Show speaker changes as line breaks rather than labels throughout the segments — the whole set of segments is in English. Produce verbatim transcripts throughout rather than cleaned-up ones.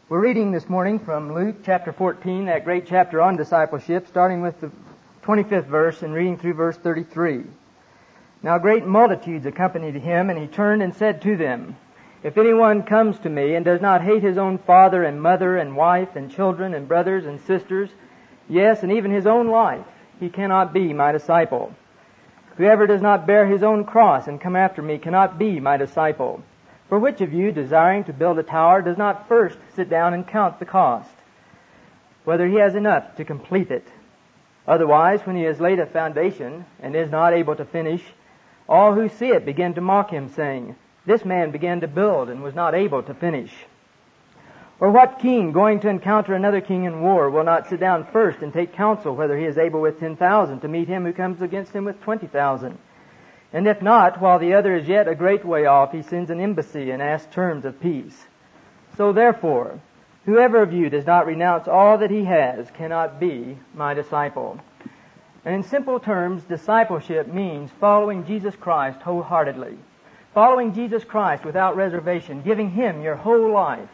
We're reading this morning from Luke chapter fourteen, that great chapter on discipleship, starting with the twenty-fifth verse and reading through verse thirty-three. Now great multitudes accompanied him, and he turned and said to them, If anyone comes to me and does not hate his own father and mother and wife and children and brothers and sisters, yes, and even his own life, he cannot be my disciple. Whoever does not bear his own cross and come after me cannot be my disciple. For which of you, desiring to build a tower, does not first sit down and count the cost, whether he has enough to complete it? Otherwise, when he has laid a foundation and is not able to finish, all who see it begin to mock him, saying, This man began to build and was not able to finish. Or what king, going to encounter another king in war, will not sit down first and take counsel whether he is able with ten thousand to meet him who comes against him with twenty thousand? And if not, while the other is yet a great way off, he sends an embassy and asks terms of peace. So therefore, whoever of you does not renounce all that he has cannot be my disciple. And in simple terms, discipleship means following Jesus Christ wholeheartedly. Following Jesus Christ without reservation, giving Him your whole life.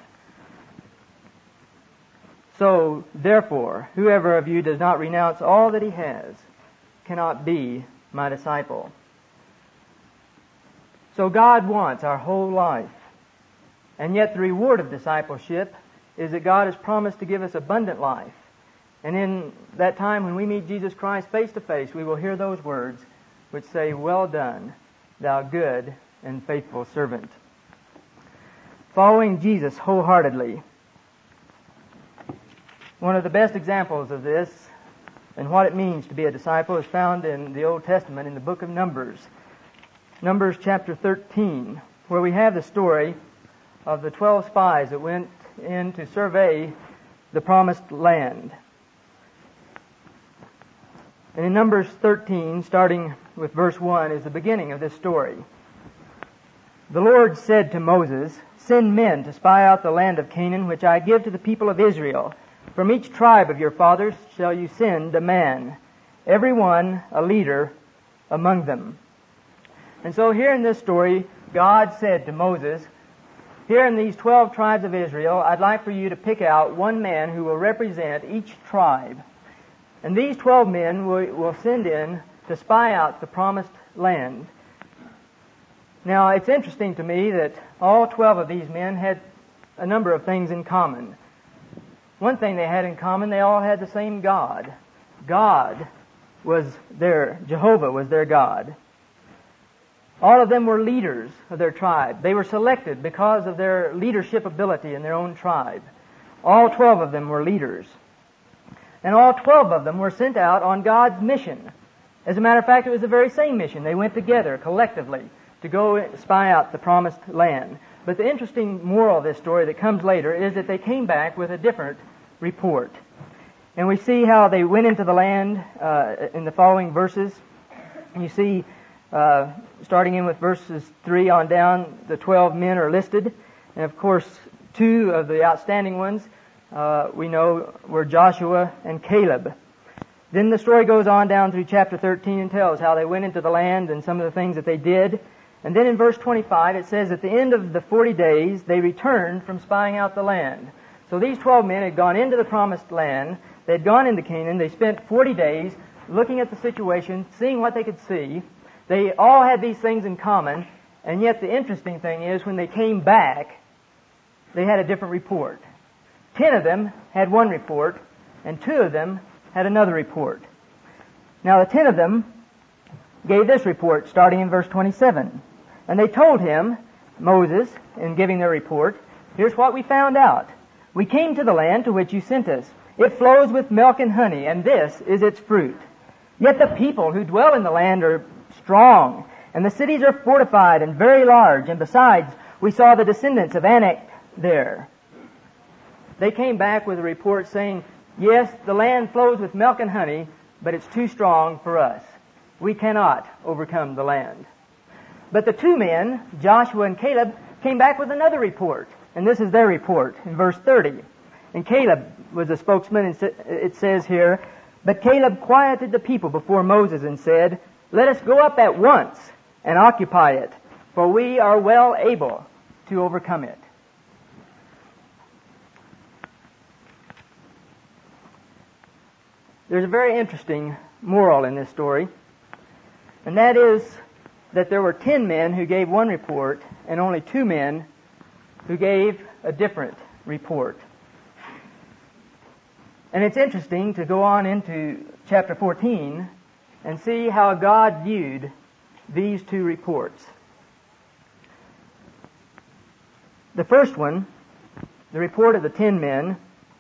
So, therefore, whoever of you does not renounce all that he has cannot be my disciple. So God wants our whole life. And yet the reward of discipleship is that God has promised to give us abundant life. And in that time when we meet Jesus Christ face to face, we will hear those words which say, Well done, thou good and faithful servant. Following Jesus wholeheartedly. One of the best examples of this and what it means to be a disciple is found in the Old Testament in the book of Numbers. Numbers chapter thirteen, where we have the story of the twelve spies that went in to survey the promised land. And in Numbers thirteen, starting with verse one, is the beginning of this story. The Lord said to Moses, Send men to spy out the land of Canaan, which I give to the people of Israel. From each tribe of your fathers shall you send a man, every one a leader among them. And so here in this story, God said to Moses, Here in these twelve tribes of Israel, I'd like for you to pick out one man who will represent each tribe. And these twelve men will, will send in to spy out the promised land. Now, it's interesting to me that all twelve of these men had a number of things in common. One thing they had in common, they all had the same God. God was their, Jehovah was their God. All of them were leaders of their tribe. They were selected because of their leadership ability in their own tribe. All twelve of them were leaders. And all twelve of them were sent out on God's mission. As a matter of fact, it was the very same mission. They went together collectively to go spy out the promised land. But the interesting moral of this story that comes later is that they came back with a different report. And we see how they went into the land uh, in the following verses. You see, uh, starting in with verses three on down, the twelve men are listed. And of course, two of the outstanding ones uh, we know were Joshua and Caleb. Then the story goes on down through chapter thirteen and tells how they went into the land and some of the things that they did. And then in verse twenty-five it says, at the end of the forty days, they returned from spying out the land. So these twelve men had gone into the promised land. They had gone into Canaan. They spent forty days looking at the situation, seeing what they could see. They all had these things in common. And yet the interesting thing is, when they came back, they had a different report. Ten of them had one report, and two of them had another report. Now the ten of them gave this report, starting in verse twenty-seven. And they told him, Moses, in giving their report, here's what we found out. We came to the land to which you sent us. It flows with milk and honey, and this is its fruit. Yet the people who dwell in the land are strong, and the cities are fortified and very large, and besides, we saw the descendants of Anak there. They came back with a report saying, yes, the land flows with milk and honey, but it's too strong for us. We cannot overcome the land. But the two men, Joshua and Caleb, came back with another report. And this is their report in verse thirty. And Caleb was the spokesman, and it says here, but Caleb quieted the people before Moses and said, let us go up at once and occupy it, for we are well able to overcome it. there's a very interesting moral in this story, and that is that there were ten men who gave one report and only two men who gave a different report. And it's interesting to go on into chapter fourteen and see how God viewed these two reports. The first one, the report of the ten men,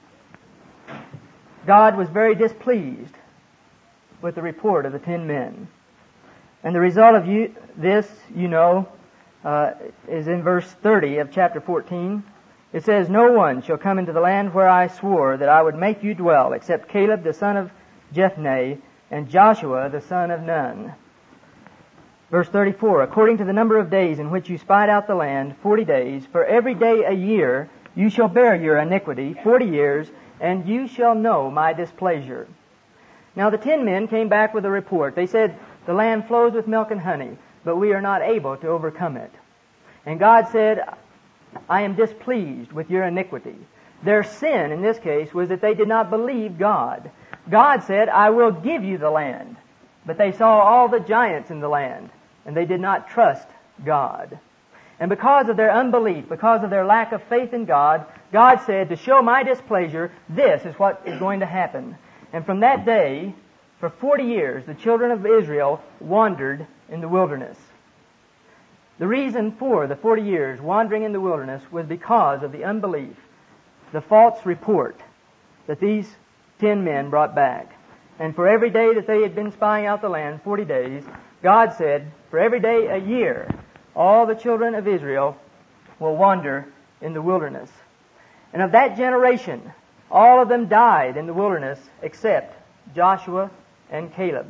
God was very displeased with the report of the ten men. And the result of you, this, you know, uh, is in verse thirty of chapter fourteen. It says, "No one shall come into the land where I swore that I would make you dwell, except Caleb the son of Jephunneh and Joshua the son of Nun." Verse thirty-four, "According to the number of days in which you spied out the land, forty days, for every day a year, you shall bear your iniquity, forty years, and you shall know my displeasure." Now the ten men came back with a report. They said, "The land flows with milk and honey, but we are not able to overcome it." And God said, "I am displeased with your iniquity." Their sin in this case was that they did not believe God. God said, "I will give you the land." But they saw all the giants in the land, and they did not trust God. And because of their unbelief, because of their lack of faith in God, God said, "To show my displeasure, this is what is going to happen." And from that day, for forty years, the children of Israel wandered in the wilderness. The reason for the forty years wandering in the wilderness was because of the unbelief, the false report that these ten men brought back. And for every day that they had been spying out the land, forty days, God said, for every day a year, all the children of Israel will wander in the wilderness. And of that generation, all of them died in the wilderness except Joshua and Caleb.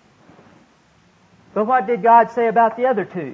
But what did God say about the other two?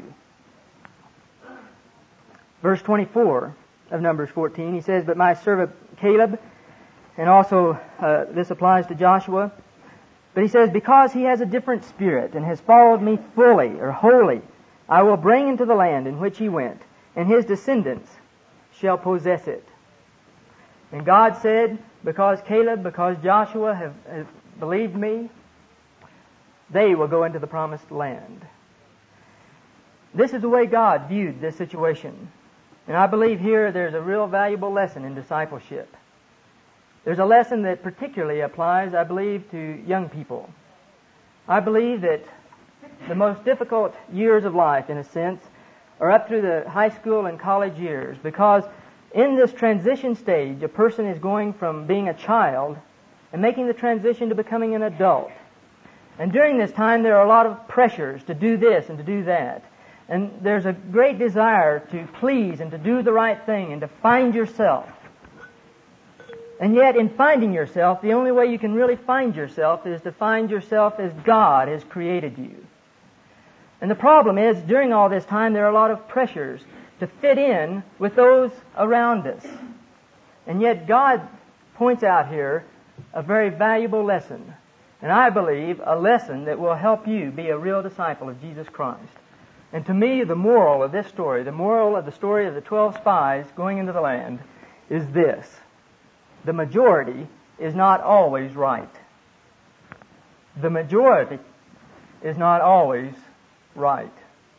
Verse twenty-four of Numbers fourteen, he says, "But my servant Caleb," and also uh, this applies to Joshua, but he says, "Because he has a different spirit and has followed me fully or wholly, I will bring into the land in which he went, and his descendants shall possess it." And God said, because Caleb, because Joshua have, have believed me, they will go into the promised land. This is the way God viewed this situation. And I believe here there's a real valuable lesson in discipleship. There's a lesson that particularly applies, I believe, to young people. I believe that the most difficult years of life, in a sense, are up through the high school and college years, because in this transition stage, a person is going from being a child and making the transition to becoming an adult. And during this time, there are a lot of pressures to do this and to do that. And there's a great desire to please and to do the right thing and to find yourself. And yet, in finding yourself, the only way you can really find yourself is to find yourself as God has created you. And the problem is, during all this time, there are a lot of pressures to fit in with those around us. And yet, God points out here a very valuable lesson. And I believe a lesson that will help you be a real disciple of Jesus Christ. And to me, the moral of this story, the moral of the story of the twelve spies going into the land, is this: the majority is not always right. The majority is not always right.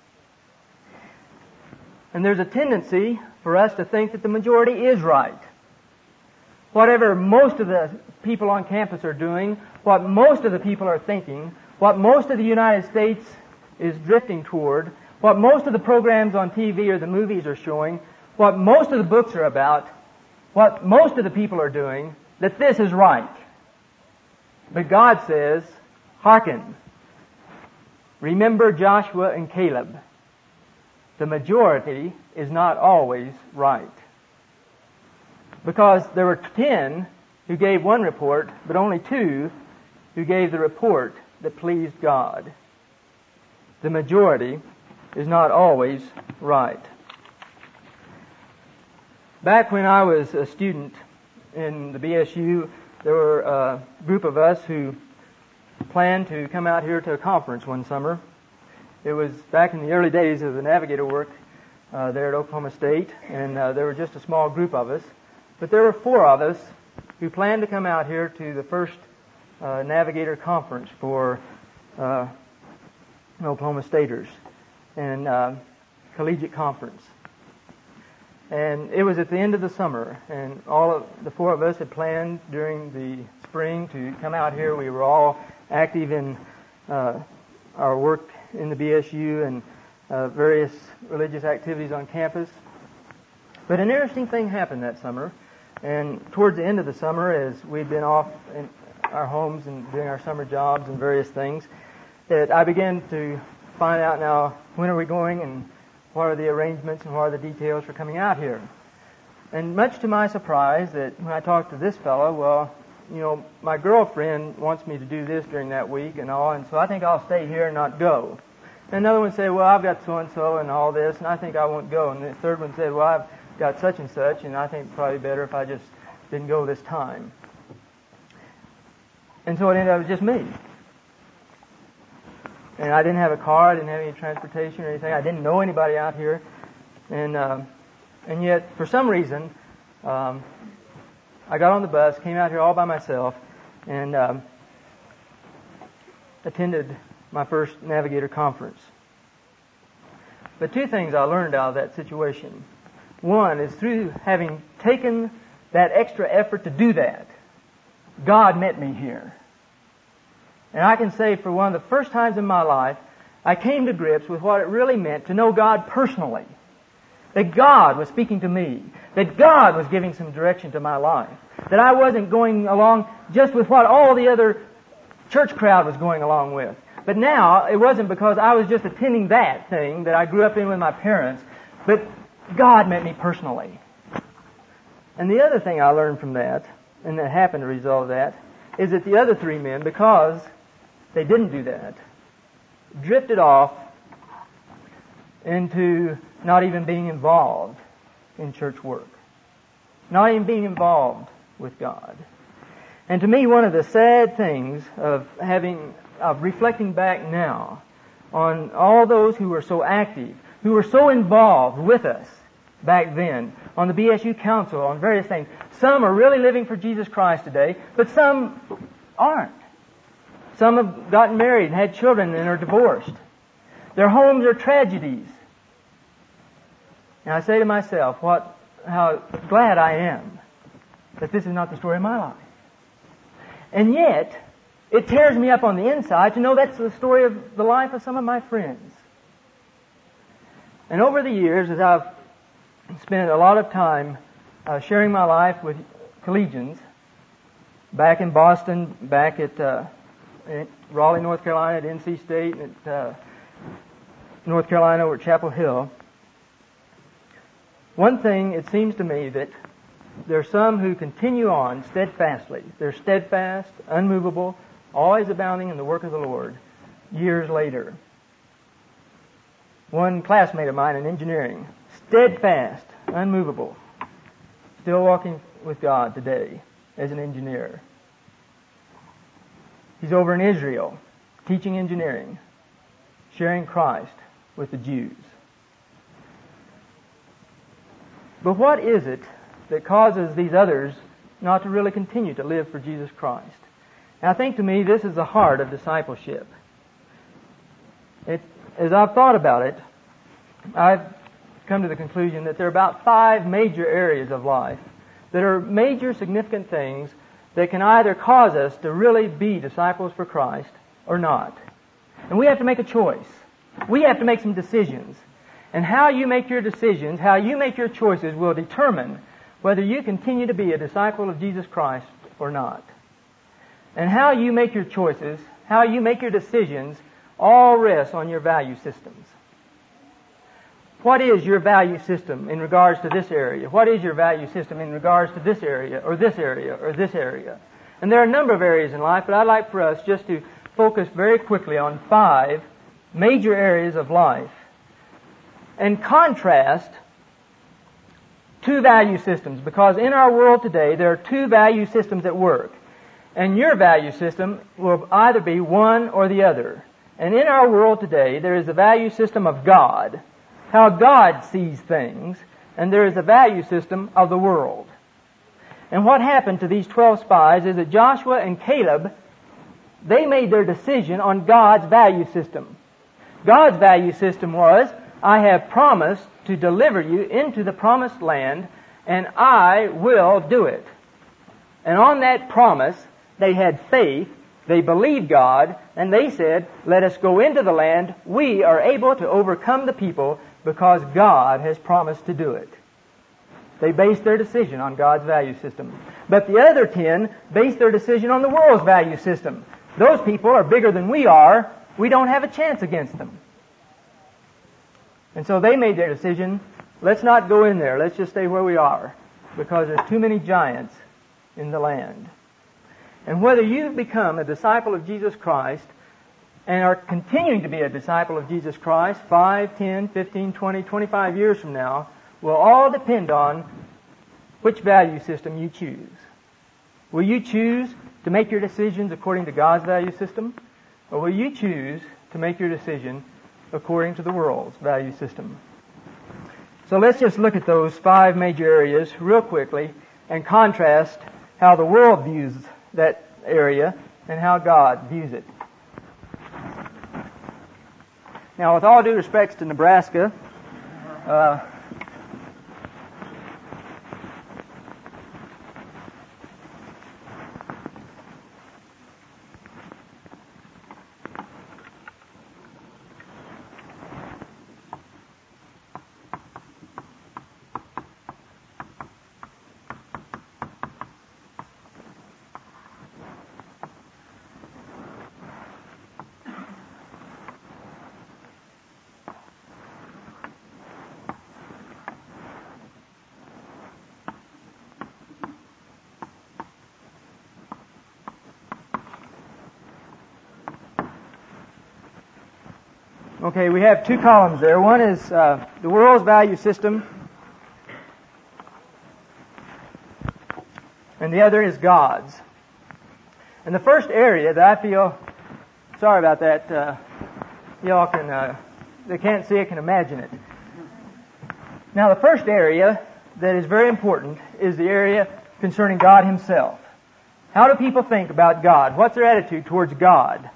And there's a tendency for us to think that the majority is right. Whatever most of the people on campus are doing, what most of the people are thinking, what most of the United States is drifting toward, what most of the programs on T V or the movies are showing, what most of the books are about, what most of the people are doing, that this is right. But God says, hearken. Remember Joshua and Caleb. The majority is not always right. Because there were ten who gave one report, but only two who gave the report that pleased God. The majority is not always right. Back when I was a student in the B S U, there were a group of us who planned to come out here to a conference one summer. It was back in the early days of the Navigator work uh, there at Oklahoma State, and uh, there were just a small group of us. But there were four of us who planned to come out here to the first uh, Navigator Conference for uh, Oklahoma Staters and uh, Collegiate Conference. And it was at the end of the summer, and all of the four of us had planned during the spring to come out here. We were all active in uh, our work in the B S U and uh, various religious activities on campus. But an interesting thing happened that summer, and towards the end of the summer, as we'd been off in our homes and doing our summer jobs and various things, that I began to find out now, when are we going and what are the arrangements and what are the details for coming out here. And much to my surprise, that when I talked to this fellow, well, you know, my girlfriend wants me to do this during that week and all, and so I think I'll stay here and not go. And another one said, well, I've got so-and-so and all this, and I think I won't go. And the third one said, well, I've got such and such, and I think it's probably better if I just didn't go this time. And so it ended up with just me. And I didn't have a car, I didn't have any transportation or anything. I didn't know anybody out here. And uh, and yet, for some reason, um, I got on the bus, came out here all by myself, and um, attended my first Navigator Conference. But two things I learned out of that situation. One is, through having taken that extra effort to do that, God met me here. And I can say, for one of the first times in my life, I came to grips with what it really meant to know God personally. That God was speaking to me. That God was giving some direction to my life. That I wasn't going along just with what all the other church crowd was going along with. But now, it wasn't because I was just attending that thing that I grew up in with my parents, but God met me personally. And the other thing I learned from that, and that happened as a result of that, is that the other three men, because they didn't do that, drifted off into not even being involved in church work. Not even being involved with God. And to me, one of the sad things of having, of reflecting back now on all those who were so active, who were so involved with us back then, on the B S U Council, on various things. Some are really living for Jesus Christ today, but some aren't. Some have gotten married and had children and are divorced. Their homes are tragedies. And I say to myself, what, how glad I am that this is not the story of my life. And yet, it tears me up on the inside to know that's the story of the life of some of my friends. And over the years, as I've spent a lot of time uh, sharing my life with collegians, back in Boston, back at, uh, at Raleigh, North Carolina, at N C State, and at uh, North Carolina over at Chapel Hill, one thing, it seems to me, that there are some who continue on steadfastly. They're steadfast, unmovable, always abounding in the work of the Lord, years later. One classmate of mine in engineering, steadfast, unmovable, still walking with God today as an engineer. He's over in Israel, teaching engineering, sharing Christ with the Jews. But what is it that causes these others not to really continue to live for Jesus Christ? And I think, to me, this is the heart of discipleship. It, as I've thought about it, I've come to the conclusion that there are about five major areas of life that are major significant things that can either cause us to really be disciples for Christ or not. And we have to make a choice. We have to make some decisions. And how you make your decisions, how you make your choices will determine whether you continue to be a disciple of Jesus Christ or not. And how you make your choices, how you make your decisions, all rests on your value systems. What is your value system in regards to this area? What is your value system in regards to this area, or this area, or this area? And there are a number of areas in life, but I'd like for us just to focus very quickly on five major areas of life and contrast two value systems, because in our world today there are two value systems at work. And your value system will either be one or the other. And in our world today there is the value system of God, how God sees things, and there is a value system of the world. And what happened to these twelve spies is that Joshua and Caleb they made their decision on God's value system. God's value system was, I have promised to deliver you into the promised land, and I will do it. And on that promise, they had faith, they believed God, and they said, let us go into the land. We are able to overcome the people because God has promised to do it. They based their decision on God's value system. But the other ten based their decision on the world's value system. Those people are bigger than we are. We don't have a chance against them. And so they made their decision, let's not go in there. Let's just stay where we are because there's too many giants in the land. And whether you've become a disciple of Jesus Christ and are continuing to be a disciple of Jesus Christ five, ten, fifteen, twenty, twenty-five years from now will all depend on which value system you choose. Will you choose to make your decisions according to God's value system? Or will you choose to make your decision according to the world's value system? So let's just look at those five major areas real quickly and contrast how the world views that area and how God views it. Now, with all due respects to Nebraska, uh, Okay, we have two columns there. One is uh, the world's value system, and the other is God's. And the first area that I feel, sorry about that, uh, y'all can, uh, they can't see it, can imagine it. Now, the first area that is very important is the area concerning God Himself. How do people think about God? What's their attitude towards God?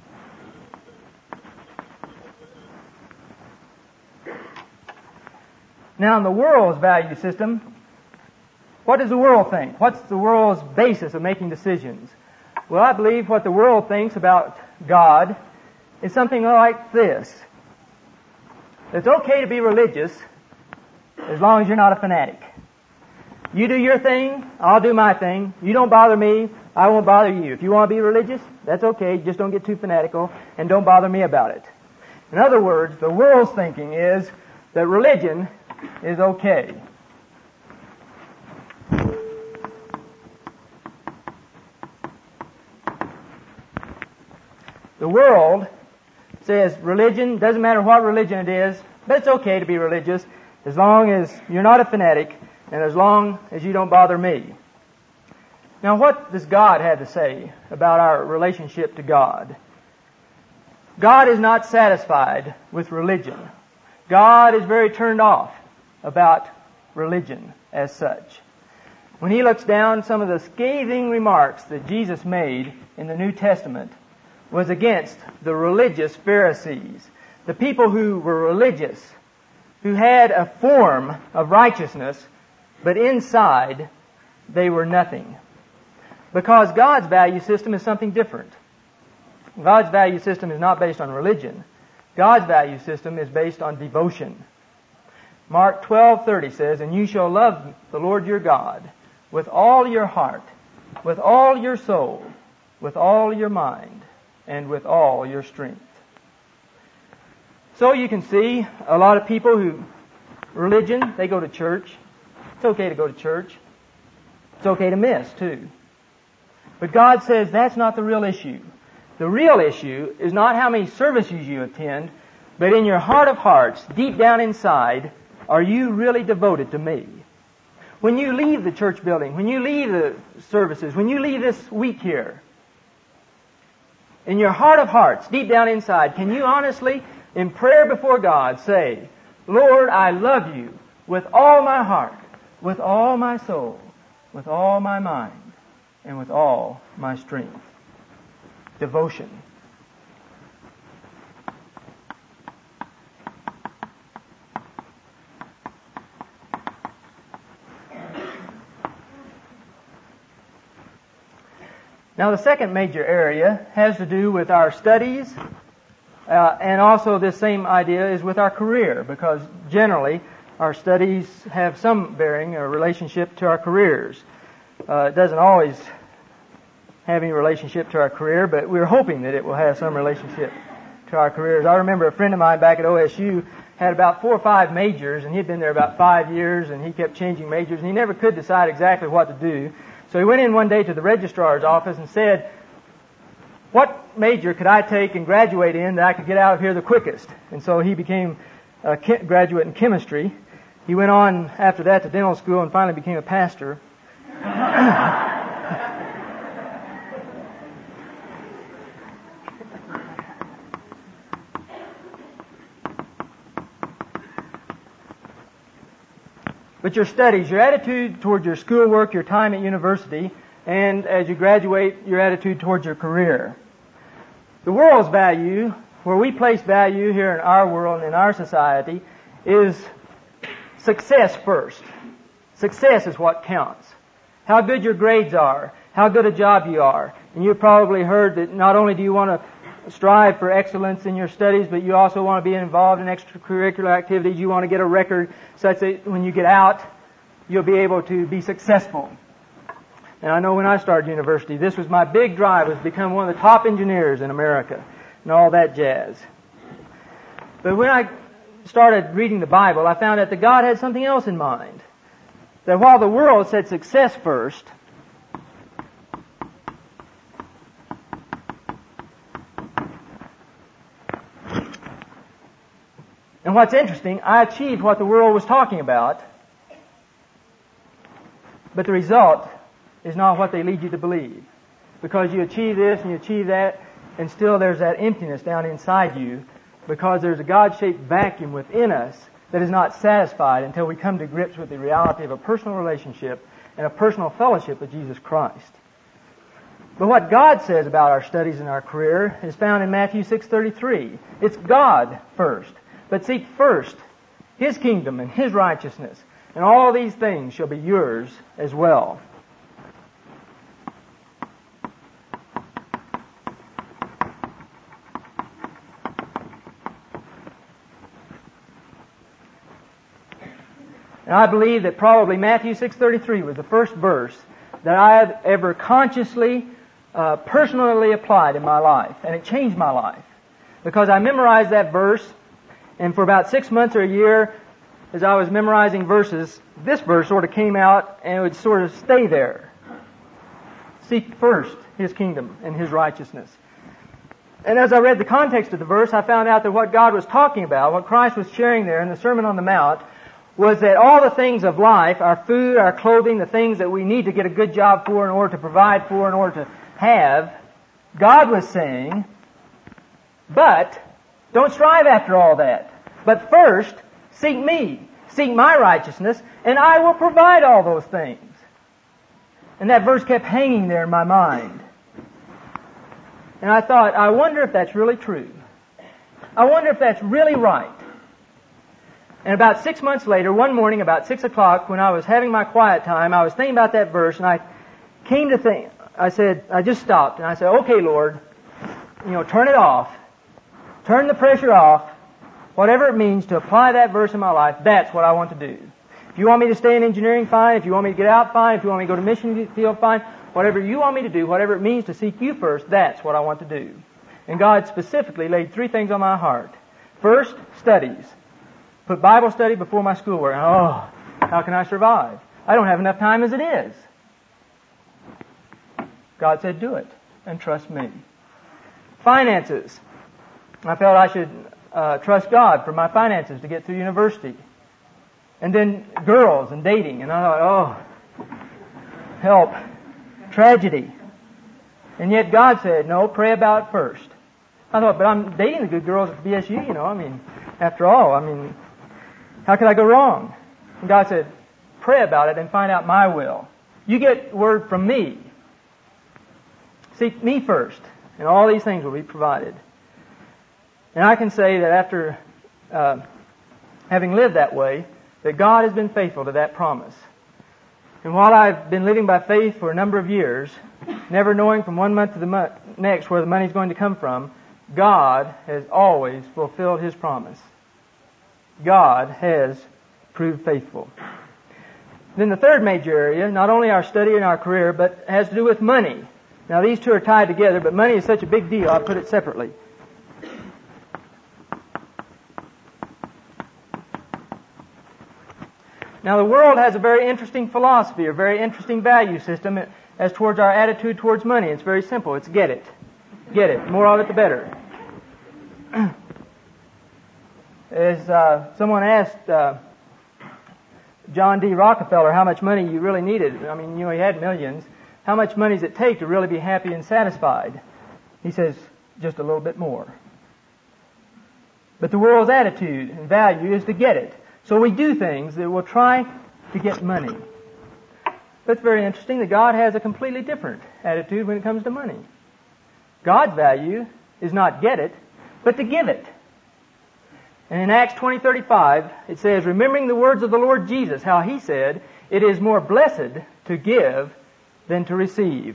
Now, in the world's value system, what does the world think? What's the world's basis of making decisions? Well, I believe what the world thinks about God is something like this. It's okay to be religious as long as you're not a fanatic. You do your thing, I'll do my thing. You don't bother me, I won't bother you. If you want to be religious, that's okay. Just don't get too fanatical and don't bother me about it. In other words, the world's thinking is that religion is okay. The world says religion, doesn't matter what religion it is, but it's okay to be religious as long as you're not a fanatic and as long as you don't bother me. Now, what does God have to say about our relationship to God? God is not satisfied with religion. God is very turned off about religion as such. When He looks down, some of the scathing remarks that Jesus made in the New Testament was against the religious Pharisees, the people who were religious, who had a form of righteousness, but inside they were nothing. Because God's value system is something different. God's value system is not based on religion. God's value system is based on devotion. Mark twelve thirty says, "And you shall love the Lord your God with all your heart, with all your soul, with all your mind, and with all your strength." So you can see a lot of people who, religion, they go to church. It's okay to go to church. It's okay to miss, too. But God says that's not the real issue. The real issue is not how many services you attend, but in your heart of hearts, deep down inside, are you really devoted to me? When you leave the church building, when you leave the services, when you leave this week here, in your heart of hearts, deep down inside, can you honestly, in prayer before God, say, Lord, I love you with all my heart, with all my soul, with all my mind, and with all my strength? devotion. Now, the second major area has to do with our studies, uh, and also this same idea is with our career, because generally our studies have some bearing or relationship to our careers. Uh, it doesn't always have any relationship to our career, but we're hoping that it will have some relationship to our careers. I remember a friend of mine back at O S U had about four or five majors, and he'd been there about five years, and he kept changing majors, and he never could decide exactly what to do. So he went in one day to the registrar's office and said, what major could I take and graduate in that I could get out of here the quickest? And so he became a graduate in chemistry. He went on after that to dental school and finally became a pastor. But your studies, your attitude towards your schoolwork, your time at university, and as you graduate, your attitude towards your career. The world's value, where we place value here in our world and in our society, is success first. Success is what counts. How good your grades are, how good a job you are. And you've probably heard that not only do you want to strive for excellence in your studies, but you also want to be involved in extracurricular activities. You want to get a record such that when you get out, you'll be able to be successful. And I know when I started university, this was my big drive, was to become one of the top engineers in America and all that jazz. But when I started reading the Bible, I found out that God had something else in mind. That while the world said success first, and what's interesting, I achieved what the world was talking about, but the result is not what they lead you to believe. Because you achieve this and you achieve that, and still there's that emptiness down inside you, because there's a God-shaped vacuum within us that is not satisfied until we come to grips with the reality of a personal relationship and a personal fellowship with Jesus Christ. But what God says about our studies and our career is found in Matthew six thirty-three. It's God first. But seek first His kingdom and His righteousness, and all these things shall be yours as well. And I believe that probably Matthew six thirty-three was the first verse that I have ever consciously, uh, personally applied in my life. And it changed my life. Because I memorized that verse, and for about six months or a year, as I was memorizing verses, this verse sort of came out and it would sort of stay there. Seek first His kingdom and His righteousness. And as I read the context of the verse, I found out that what God was talking about, what Christ was sharing there in the Sermon on the Mount, was that all the things of life, our food, our clothing, the things that we need to get a good job for in order to provide for, in order to have, God was saying, but don't strive after all that. But first, seek me, seek my righteousness, and I will provide all those things. And that verse kept hanging there in my mind. And I thought, I wonder if that's really true. I wonder if that's really right. And about six months later, one morning about six o'clock, when I was having my quiet time, I was thinking about that verse, and I came to think, I said, I just stopped, and I said, okay, Lord, you know, turn it off. Turn the pressure off. Whatever it means to apply that verse in my life, that's what I want to do. If you want me to stay in engineering, fine. If you want me to get out, fine. If you want me to go to mission field, fine. Whatever you want me to do, whatever it means to seek you first, that's what I want to do. And God specifically laid three things on my heart. First, studies. Put Bible study before my schoolwork. Oh, how can I survive? I don't have enough time as it is. God said, do it, and trust me. Finances. I felt I should uh, trust God for my finances to get through university. And then girls and dating. And I thought, oh, help. Tragedy. And yet God said, no, pray about it first. I thought, but I'm dating the good girls at B S U, you know. I mean, after all, I mean, how could I go wrong? And God said, pray about it and find out my will. You get word from me. Seek me first. and all these things will be provided. And I can say that after uh, having lived that way, that God has been faithful to that promise. And while I've been living by faith for a number of years, never knowing from one month to the month, next where the money's going to come from, God has always fulfilled His promise. God has proved faithful. Then the third major area, not only our study and our career, but has to do with money. Now these two are tied together, but money is such a big deal, I put it separately. Now the world has a very interesting philosophy, a very interesting value system as towards our attitude towards money. It's very simple. It's get it. Get it. More of it the better. As uh, someone asked uh, John D. Rockefeller how much money you really needed. I mean, you know, he had millions. How much money does it take to really be happy and satisfied? He says, just a little bit more. But the world's attitude and value is to get it. So we do things that will try to get money. But it's very interesting that God has a completely different attitude when it comes to money. God's value is not get it, but to give it. And in Acts twenty thirty-five, it says, remembering the words of the Lord Jesus, how He said, it is more blessed to give than to receive.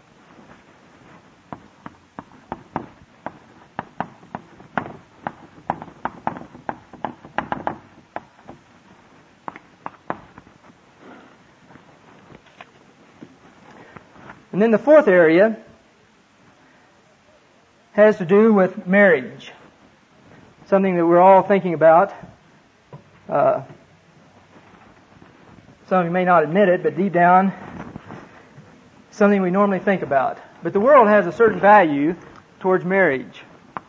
And then the fourth area has to do with marriage. Something that we're all thinking about. Uh, some of you may not admit it, but deep down, something we normally think about. But the world has a certain value towards marriage.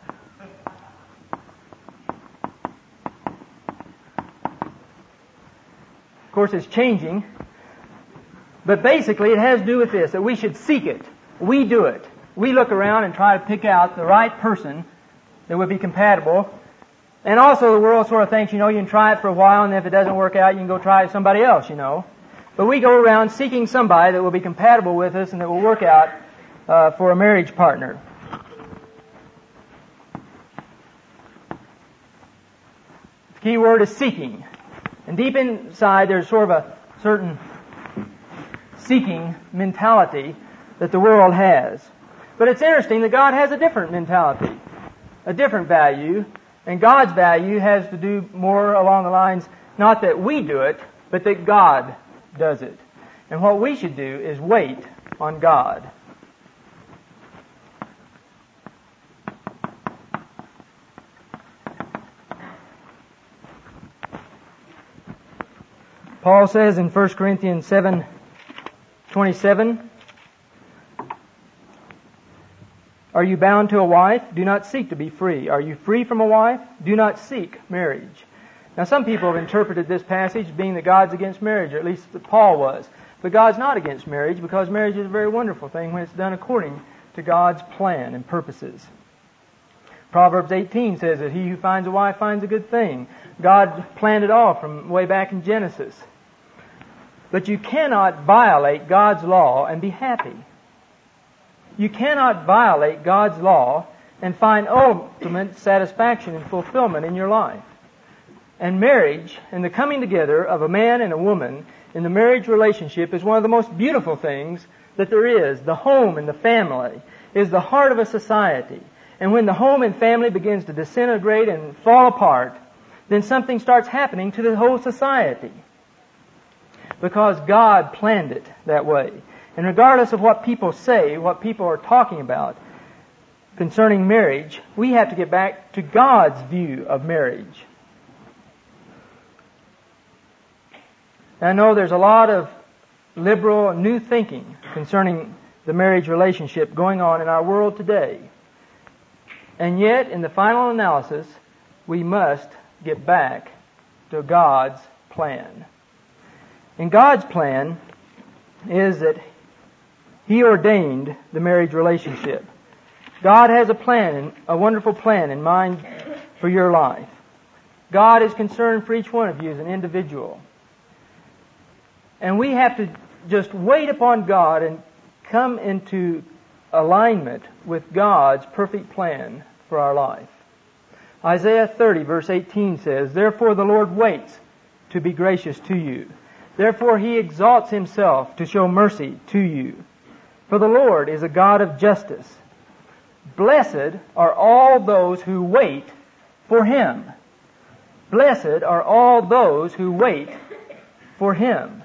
Of course, it's changing. But basically, it has to do with this, that we should seek it. We do it. We look around and try to pick out the right person that would be compatible. And also the world sort of thinks, you know, you can try it for a while, and if it doesn't work out, you can go try it somebody else, you know. But we go around seeking somebody that will be compatible with us and that will work out uh, for a marriage partner. The key word is seeking. And deep inside, there's sort of a certain seeking mentality that the world has. But it's interesting that God has a different mentality, a different value, and God's value has to do more along the lines, not that we do it, but that God does it. And what we should do is wait on God. Paul says in First Corinthians seven twenty-seven, are you bound to a wife? Do not seek to be free. Are you free from a wife? Do not seek marriage. Now some people have interpreted this passage being that God's against marriage, or at least that Paul was. But God's not against marriage, because marriage is a very wonderful thing when it's done according to God's plan and purposes. Proverbs eighteen says that he who finds a wife finds a good thing. God planned it all from way back in Genesis. But you cannot violate God's law and be happy. You cannot violate God's law and find ultimate satisfaction and fulfillment in your life. And marriage and the coming together of a man and a woman in the marriage relationship is one of the most beautiful things that there is. The home and the family is the heart of a society. And when the home and family begins to disintegrate and fall apart, then something starts happening to the whole society. Because God planned it that way. And regardless of what people say, what people are talking about concerning marriage, we have to get back to God's view of marriage. I know there's a lot of liberal new thinking concerning the marriage relationship going on in our world today. And yet, in the final analysis, we must get back to God's plan. And God's plan is that He ordained the marriage relationship. God has a plan, a wonderful plan in mind for your life. God is concerned for each one of you as an individual. And we have to just wait upon God and come into alignment with God's perfect plan for our life. Isaiah thirty verse eighteen says, "Therefore the Lord waits to be gracious to you. Therefore He exalts Himself to show mercy to you. For the Lord is a God of justice. Blessed are all those who wait for Him." Blessed are all those who wait for Him.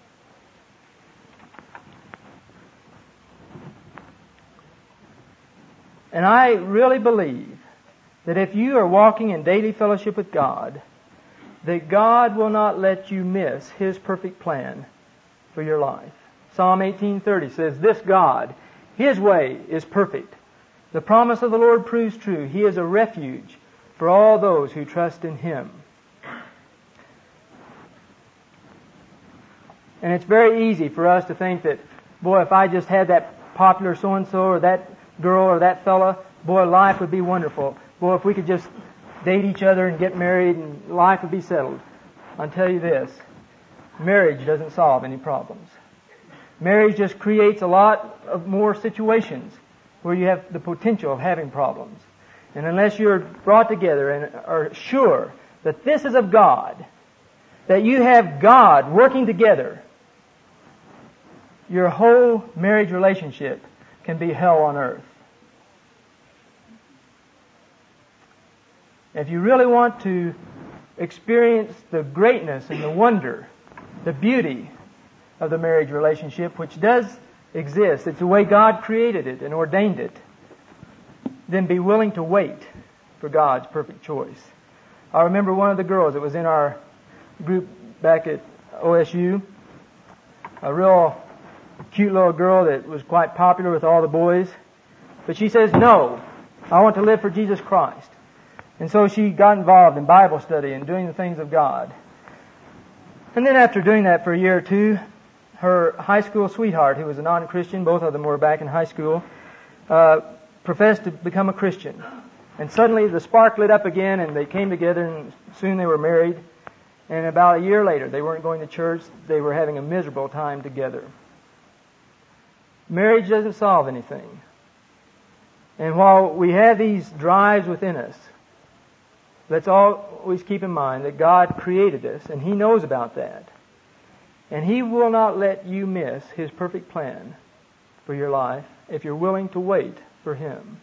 And I really believe that if you are walking in daily fellowship with God, that God will not let you miss His perfect plan for your life. Psalm eighteen thirty says, "This God, His way is perfect. The promise of the Lord proves true. He is a refuge for all those who trust in Him." And it's very easy for us to think that, boy, if I just had that popular so-and-so or that girl or that fella, boy, life would be wonderful. Boy, if we could just date each other and get married and life would be settled. I'll tell you this, marriage doesn't solve any problems. Marriage just creates a lot of more situations where you have the potential of having problems. And unless you're brought together and are sure that this is of God, that you have God working together, your whole marriage relationship can be hell on earth. If you really want to experience the greatness and the wonder, the beauty of the marriage relationship, which does exist, it's the way God created it and ordained it, then be willing to wait for God's perfect choice. I remember one of the girls that was in our group back at O S U, a real cute little girl that was quite popular with all the boys, but she says, "No, I want to live for Jesus Christ." And so she got involved in Bible study and doing the things of God. And then after doing that for a year or two, her high school sweetheart, who was a non-Christian, both of them were back in high school, uh, professed to become a Christian. And suddenly the spark lit up again and they came together and soon they were married. And about a year later, they weren't going to church. They were having a miserable time together. Marriage doesn't solve anything. And while we have these drives within us, let's always keep in mind that God created us and He knows about that. And He will not let you miss His perfect plan for your life if you're willing to wait for Him.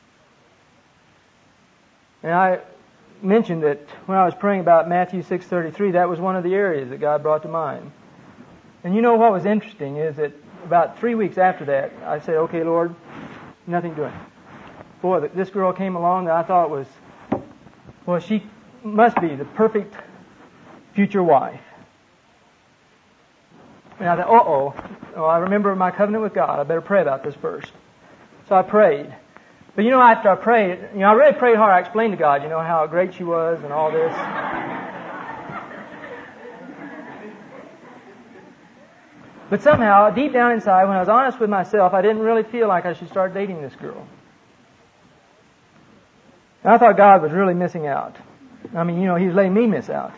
And I mentioned that when I was praying about Matthew six thirty-three, that was one of the areas that God brought to mind. And you know what was interesting is that about three weeks after that, I said, "Okay, Lord, nothing doing." Boy, this girl came along that I thought was, well, she must be the perfect future wife. And I thought, uh-oh, oh, I remember my covenant with God. I better pray about this first. So I prayed. But you know, after I prayed, you know, I really prayed hard. I explained to God, you know, how great she was and all this. But somehow, deep down inside, when I was honest with myself, I didn't really feel like I should start dating this girl. And I thought God was really missing out. I mean, you know, He was letting me miss out.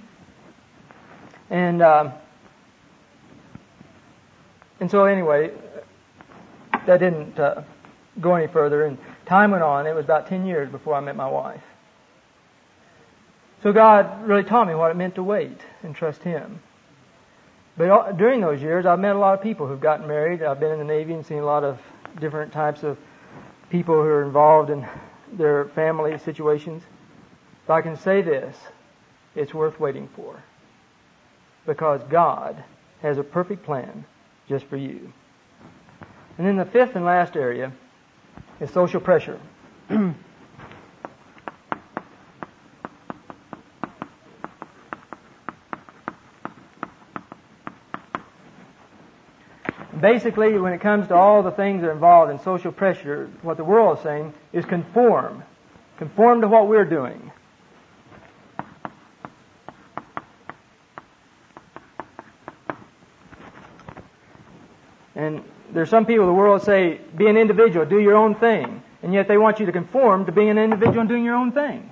And um, and so anyway, that didn't uh, go any further. And time went on. It was about ten years before I met my wife. So God really taught me what it meant to wait and trust Him. But during those years, I've met a lot of people who've gotten married. I've been in the Navy and seen a lot of different types of people who are involved in their family situations. But I can say this, it's worth waiting for. Because God has a perfect plan just for you. And then the fifth and last area is social pressure. Basically, when it comes to all the things that are involved in social pressure, what the world is saying is conform. Conform to what we're doing. And there's some people in the world say, be an individual, do your own thing. And yet they want you to conform to being an individual and doing your own thing.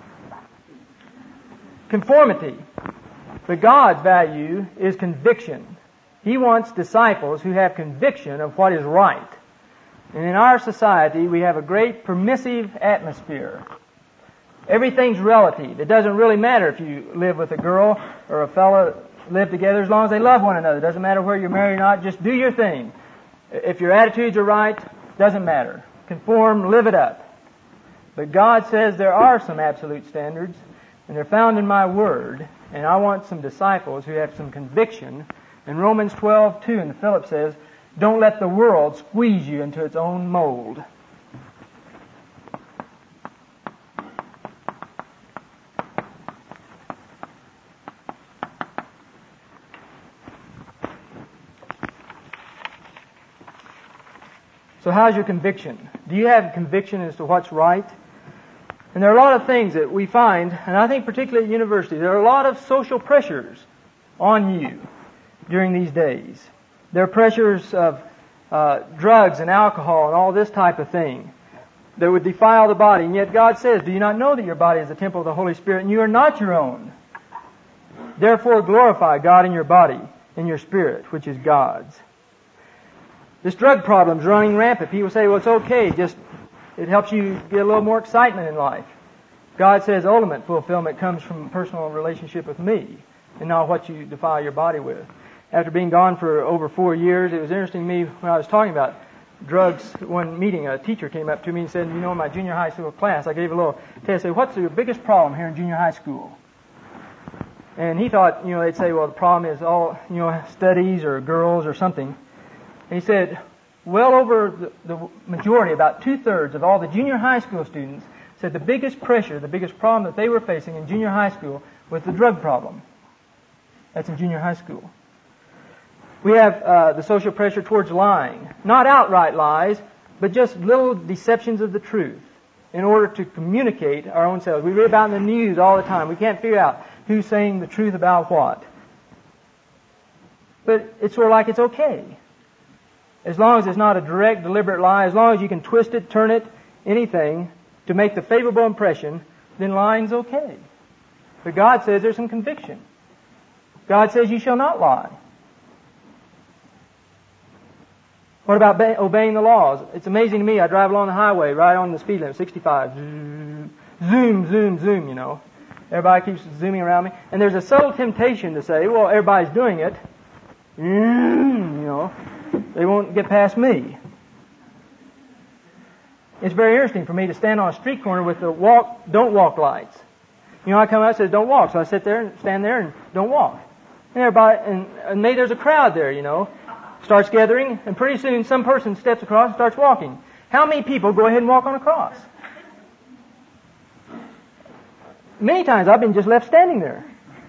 Conformity. But God's value is conviction. He wants disciples who have conviction of what is right. And in our society, we have a great permissive atmosphere. Everything's relative. It doesn't really matter if you live with a girl or a fella, live together as long as they love one another. It doesn't matter whether you're married or not. Just do your thing. If your attitudes are right, doesn't matter. Conform, live it up. But God says there are some absolute standards, and they're found in my Word, and I want some disciples who have some conviction. In Romans twelve two, and Philip says, don't let the world squeeze you into its own mold. So how's your conviction? Do you have conviction as to what's right? And there are a lot of things that we find, and I think particularly at universities, there are a lot of social pressures on you during these days. There are pressures of uh, drugs and alcohol and all this type of thing that would defile the body. And yet God says, do you not know that your body is a temple of the Holy Spirit and you are not your own? Therefore glorify God in your body, in your spirit, which is God's. This drug problem is running rampant. People say, well, it's okay. Just it helps you get a little more excitement in life. God says ultimate fulfillment comes from a personal relationship with me and not what you defile your body with. After being gone for over four years, it was interesting to me when I was talking about drugs. One meeting, a teacher came up to me and said, you know, in my junior high school class, I gave a little test. I said, what's the biggest problem here in junior high school? And he thought, you know, they'd say, well, the problem is all, you know, studies or girls or something. And he said, well over the, the majority, about two-thirds of all the junior high school students said the biggest pressure, the biggest problem that they were facing in junior high school was the drug problem. That's in junior high school. We have uh, the social pressure towards lying. Not outright lies, but just little deceptions of the truth in order to communicate our own selves. We read about in the news all the time. We can't figure out who's saying the truth about what. But it's sort of like it's okay. As long as it's not a direct, deliberate lie, as long as you can twist it, turn it, anything, to make the favorable impression, then lying's okay. But God says there's some conviction. God says you shall not lie. What about be- obeying the laws? It's amazing to me. I drive along the highway, right on the speed limit, sixty-five. Zoom, zoom, zoom, you know. Everybody keeps zooming around me. And there's a subtle temptation to say, well, everybody's doing it. You know. They won't get past me. It's very interesting for me to stand on a street corner with the walk, don't walk lights. You know, I come out and say, don't walk. So I sit there and stand there and don't walk. And everybody, and, and maybe there's a crowd there, you know, starts gathering, and pretty soon some person steps across and starts walking. How many people go ahead and walk on across? Many times I've been just left standing there.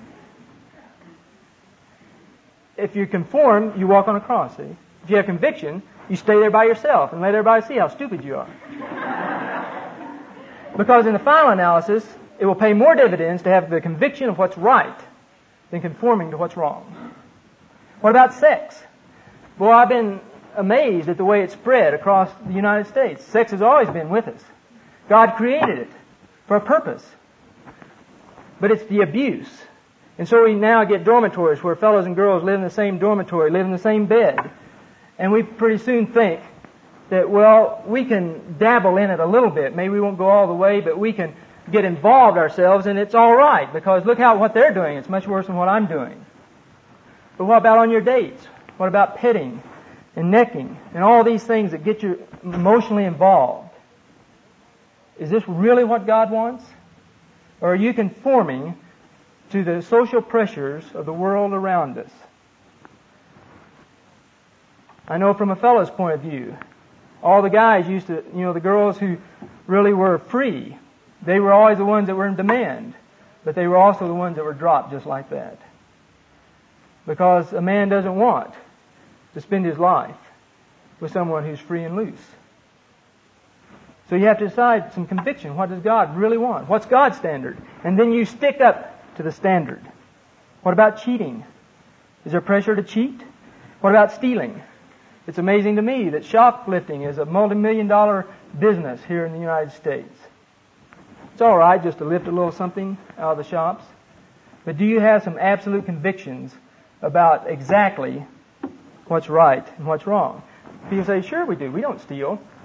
If you conform, you walk on across, see? If you have conviction, you stay there by yourself and let everybody see how stupid you are. Because in the final analysis, it will pay more dividends to have the conviction of what's right than conforming to what's wrong. What about sex? Boy, I've been amazed at the way it's spread across the United States. Sex has always been with us. God created it for a purpose. But it's the abuse. And so we now get dormitories where fellows and girls live in the same dormitory, live in the same bed. And we pretty soon think that, well, we can dabble in it a little bit. Maybe we won't go all the way, but we can get involved ourselves, and it's all right, because look how what they're doing. It's much worse than what I'm doing. But what about on your dates? What about petting and necking and all these things that get you emotionally involved? Is this really what God wants? Or are you conforming to the social pressures of the world around us? I know from a fellow's point of view, all the guys used to, you know, the girls who really were free, they were always the ones that were in demand, but they were also the ones that were dropped just like that. Because a man doesn't want to spend his life with someone who's free and loose. So you have to decide some conviction. What does God really want? What's God's standard? And then you stick up to the standard. What about cheating? Is there pressure to cheat? What about stealing? It's amazing to me that shoplifting is a multi-million dollar business here in the United States. It's all right just to lift a little something out of the shops. But do you have some absolute convictions about exactly what's right and what's wrong? People say, sure we do. We don't steal.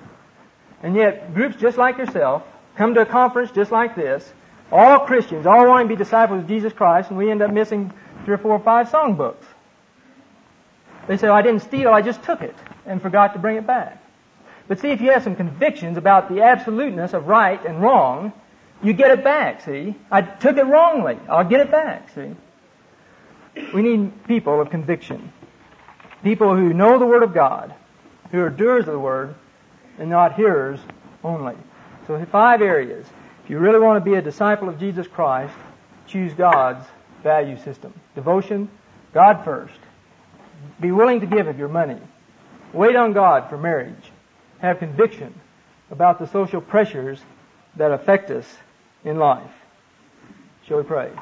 And yet, groups just like yourself come to a conference just like this, all Christians, all wanting to be disciples of Jesus Christ, and we end up missing three or four or five songbooks. They say, oh, I didn't steal, I just took it and forgot to bring it back. But see, if you have some convictions about the absoluteness of right and wrong, you get it back, see? I took it wrongly. I'll get it back, see? We need people of conviction. People who know the Word of God, who are doers of the Word, and not hearers only. So five areas. If you really want to be a disciple of Jesus Christ, choose God's value system. Devotion, God first. Be willing to give of your money. Wait on God for marriage. Have conviction about the social pressures that affect us in life. Shall we pray?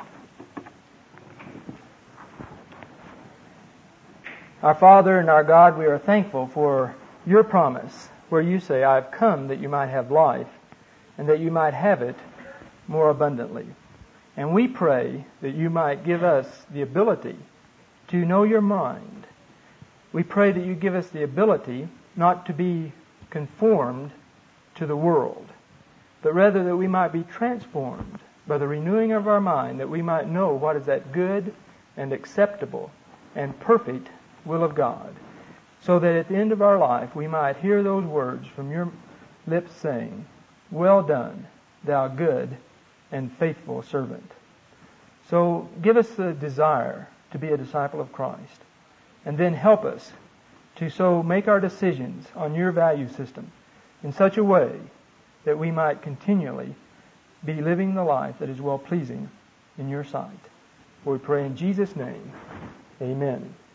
Our Father and our God, we are thankful for your promise, where you say, I have come that you might have life, and that you might have it more abundantly. And we pray that you might give us the ability to know your mind. We pray that you give us the ability not to be conformed to the world, but rather that we might be transformed by the renewing of our mind, that we might know what is that good and acceptable and perfect will of God, so that at the end of our life we might hear those words from your lips saying, well done, thou good and faithful servant. So give us the desire to be a disciple of Christ, and then help us to so make our decisions on your value system in such a way that we might continually be living the life that is well-pleasing in your sight. For we pray in Jesus' name, amen.